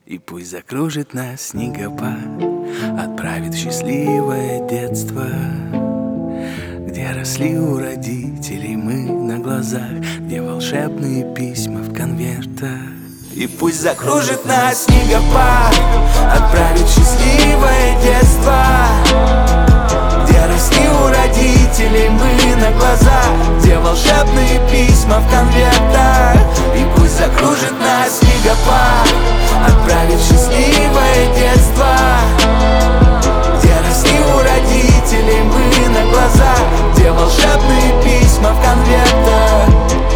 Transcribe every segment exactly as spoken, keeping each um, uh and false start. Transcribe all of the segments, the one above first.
И пусть закружит нас снегопад, отправит в счастливое детство, где росли у родителей мы на глазах, где волшебные письма в конвертах. И пусть закружит нас снегопад, отправит в счастливое детство, где росли у родителей мы на глазах, где волшебные письма в конвертах. И пусть закружит нас снегопад, отправит в счастливое детство, где росли у родителей мы на глазах, где волшебные письма в конвертах.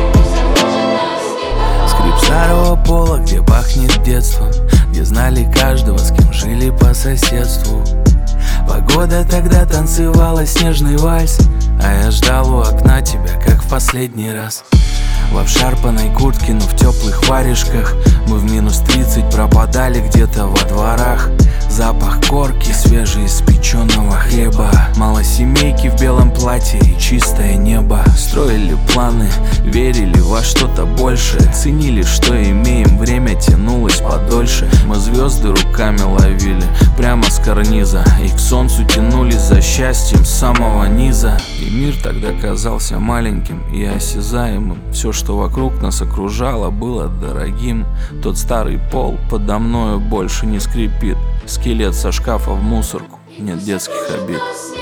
Скрип старого пола, где пахнет детством, где знали каждого, с кем жили по соседству. Погода тогда танцевала снежный вальс, а я ждал у окна тебя, как в последний раз. В обшарпанной куртке, но в теплых варежках мы в минус тридцать пропадали где-то во дворах. Запах корки, свежеиспеченного хлеба, малосемейки в белом платье и чистое небо. Строили планы, верили во что-то большее, ценили, что имеем, время тянулось подольше. Мы звезды руками ловили прямо с карниза и к солнцу тянулись за счастьем с самого низа. И мир тогда казался маленьким и осязаемым. Все, что вокруг нас окружало, было дорогим. Тот старый пол подо мною больше не скрипит. Скелет со шкафа в мусорку, нет детских обид.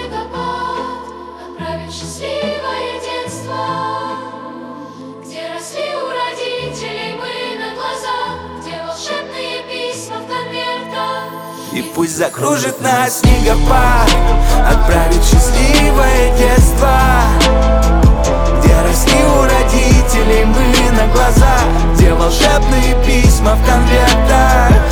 И пусть закружит нас снегопад, отправит в счастливое детство, где росли у родителей мы на глазах, где волшебные письма в конвертах.